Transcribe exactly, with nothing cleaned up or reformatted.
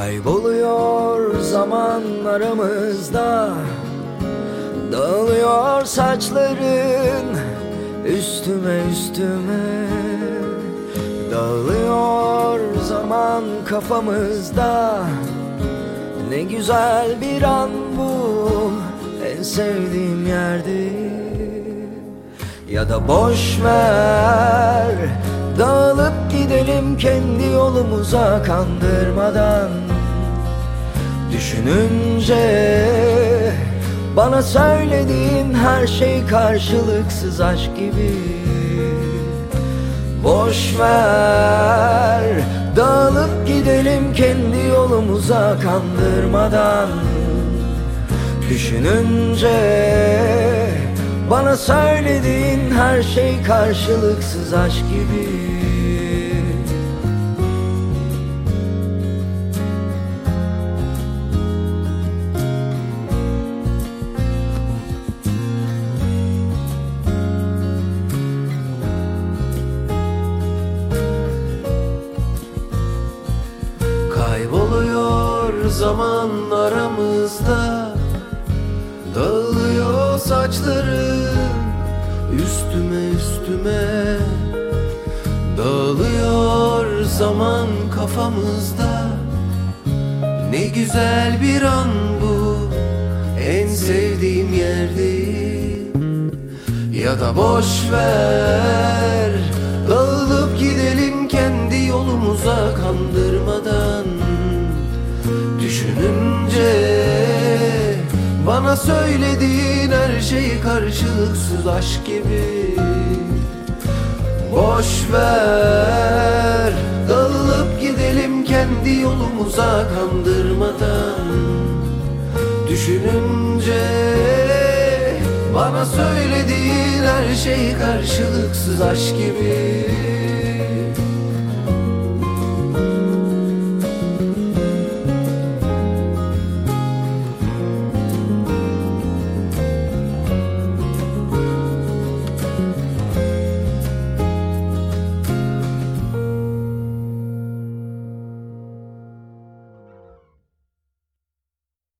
Kayboluyor zaman aramızda, dağılıyor saçların üstüme üstüme. Dağılıyor zaman kafamızda, ne güzel bir an bu, en sevdiğim yerdi. Ya da boş ver, dağılıp gidelim kendi yolumuza kandırmadan. Düşününce bana söylediğin her şey karşılıksız aşk gibi. Boş ver, dağılıp gidelim kendi yolumuza kandırmadan. Düşününce bana söylediğin her şey karşılıksız aşk gibi. Kayboluyor zaman aramızda, dağılıyor saçların üstüme üstüme. Dağılıyor zaman kafamızda, ne güzel bir an bu, en sevdiğim yerdi. Ya da boş ver, dağılıp gidelim kendi yolumuza kandırmadan. Düşününce bana söylediğin her şey karşılıksız aşk gibi. Boş ver, dağılıp gidelim kendi yolumuza kandırmadan. Düşününce bana söylediğin her şey karşılıksız aşk gibi.